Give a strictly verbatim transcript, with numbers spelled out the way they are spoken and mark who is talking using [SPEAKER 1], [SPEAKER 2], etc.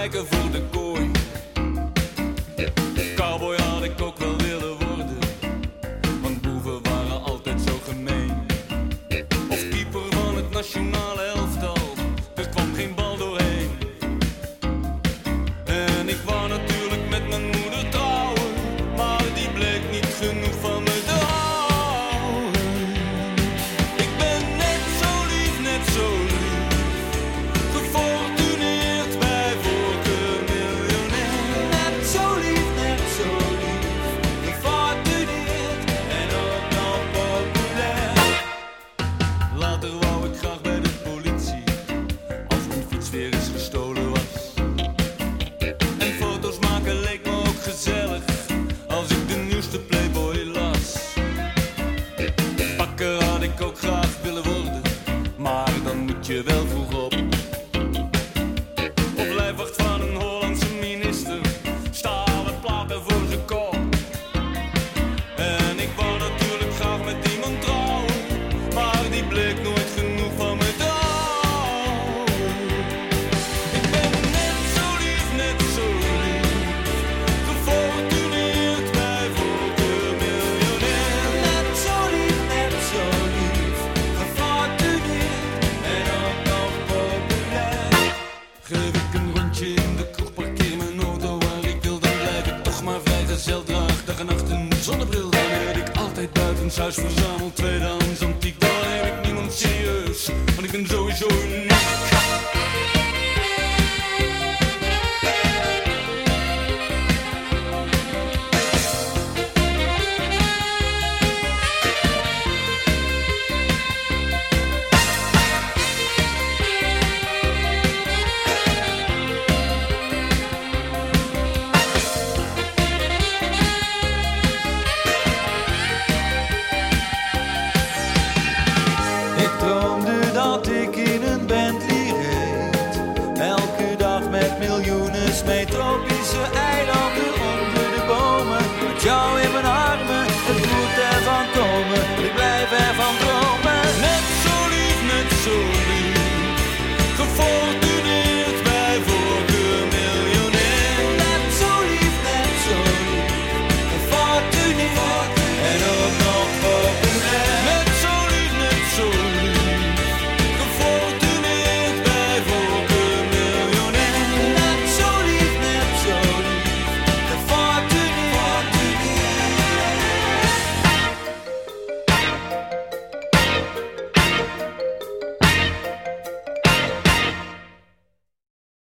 [SPEAKER 1] kijken voor de kooi. Cowboy had ik ook wel willen worden, want boeven waren altijd zo gemeen. Of keeper van het nationale elftal, er kwam geen bal doorheen. En ik wou natuurlijk met mijn moeder trouwen, maar die bleek niet genoeg van me te houden. Ik ben net zo lief, net zo lief, gefortuneerd bij voorkeur miljonair. Net zo lief, net zo lief, gefortuneerd en ook nog populair. Later wou ik graag bij de politie, als mijn fiets weer eens gestolen was. En foto's maken leek me ook gezellig, als ik de nieuwste Playboy las. Bakker had ik ook graag willen worden, maar dan moet je wel vroeg op. Op lijfwacht van een Hollandse minister, stalen platen voor zijn kop. En ik wou natuurlijk graag met iemand trouwen, maar die bleek nooit genoeg van me te houden. Ik ben net zo lief, net zo lief, gefortuneerd bij voorkeur miljonair. Net zo lief, net zo lief, gefortuneerd en ook nog populair. Geef ik een rondje in de kroeg, parkeer mijn auto waar ik wil, dan blijf ik toch maar vrijgezel. Draag dag en nacht een zonnebril, dan red ik altijd buitenshuis. Verzamel tweedehands antiek, dan neem ik niemand serieus, want ik ben sowieso uniek. Ik droomde dat ik in een Bentley reed, elke dag met miljoenen smeet.